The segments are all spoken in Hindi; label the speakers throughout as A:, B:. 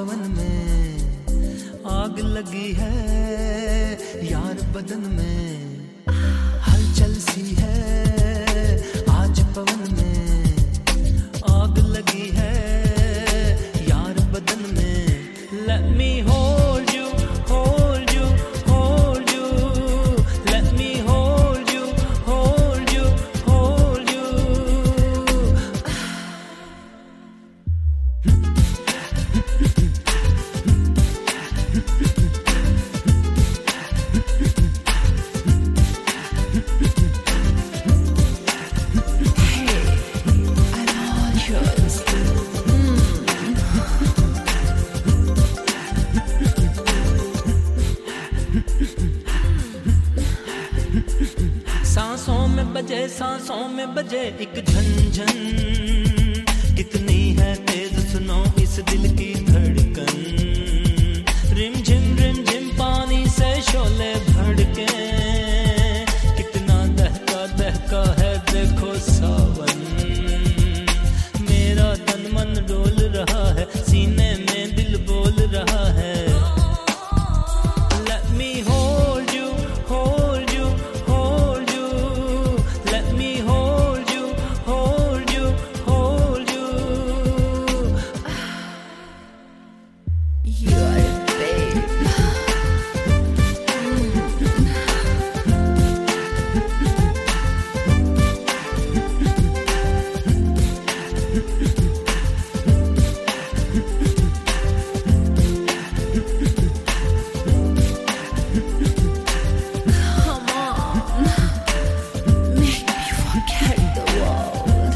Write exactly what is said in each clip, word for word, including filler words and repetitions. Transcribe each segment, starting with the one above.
A: पवन में आग लगी है यार बदन में, हलचल सी है आज पवन में आग लगी है यार बदन में। Let me hold you, hold you, hold you. Let me hold you, hold you, hold you. सांसों में बजे सांसों में बजे एक झंझन, कितनी है तेज सुनो इस दिल की धड़कन। रिम झिम रिम झिम पानी से शोले भड़के, कितना दहका दहका है देखो सावन। मेरा तन मन डोल रहा है, सीने में दिल बोल रहा है। Let me hold you, hold you, hold you. Let me hold you, hold you, hold you.
B: You're a babe. Come on, make me forget the world.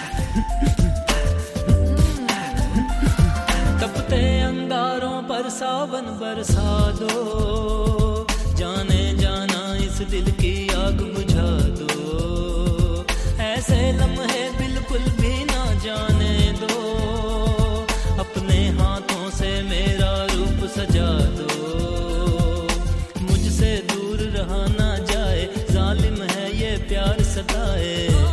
A: तपते अंगारों पर सावन बरसा दो, जाने जाना इस दिल की आग बुझा दो। ऐसे लम्हे बिल्कुल भी ना जाने दो, अपने हाथों से मेरा रूप सजा दो। मुझसे दूर रहा ना जाए, जालिम है ये प्यार सताए।